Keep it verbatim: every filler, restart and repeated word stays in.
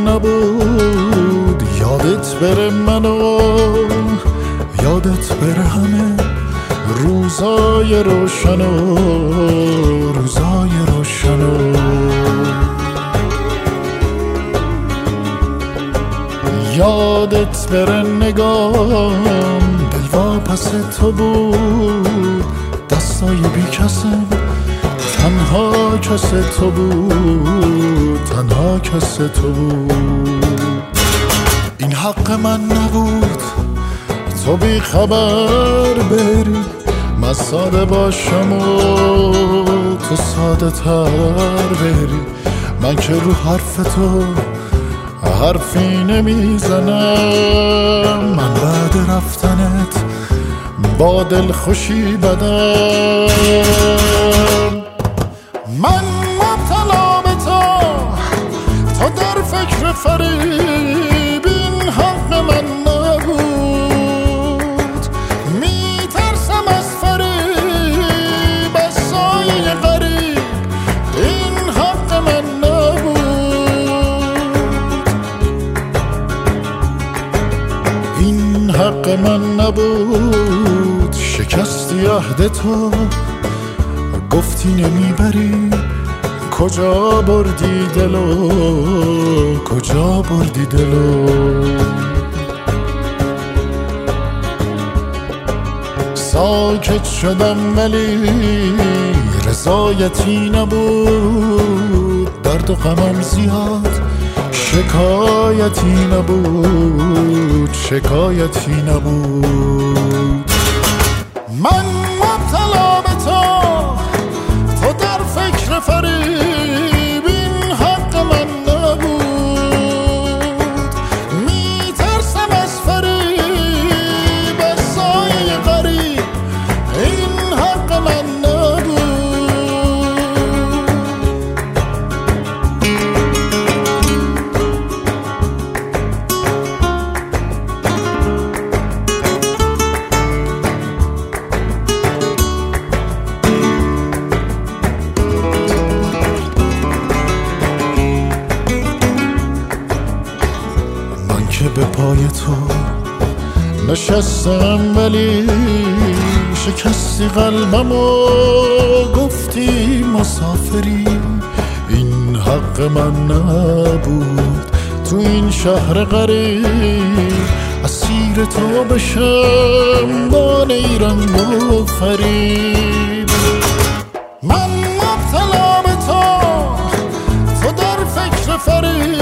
نبود یادت بره منو، یادت بره همه روزای روشنو، روزای روشنو. یادت بره نگام دلوا پس تو بود، دستای بی کسم تنها کس تو بود، تنها کس تو بود. این حق من نبود تو بی خبر بری، من ساده باشم و تو ساده تر بری. من که رو حرف تو حرفی نمیزنم، من بعد رفتنت با دل خوشی بدم. من مبتلا به تو، تو در فکر فریب، این حق من نبود. میترسم از فریب، از سایه غریب، این حق من نبود. این حق من نبود. شکستی عهد تو، گفتی نمیبری، کجا بردی دلو، کجا بردی دلو. ساکت شدم ولی رضایتی نبود، درد و غمم زیاد شکایتی نبود، شکایتی نبود. من مبتلا به تو، تو در فکر فریب، این حق من نبود. میترسم از فریب، از سایه غریب، این حق من نبود. که به پای تو نشستم ولی شکستی قلبم و گفتی مسافری، این حق من نبود. تو این شهر غریب اسیر تو بشم با نیرنگ و فریب. من مبتلا به تو، تو در فکر فریب،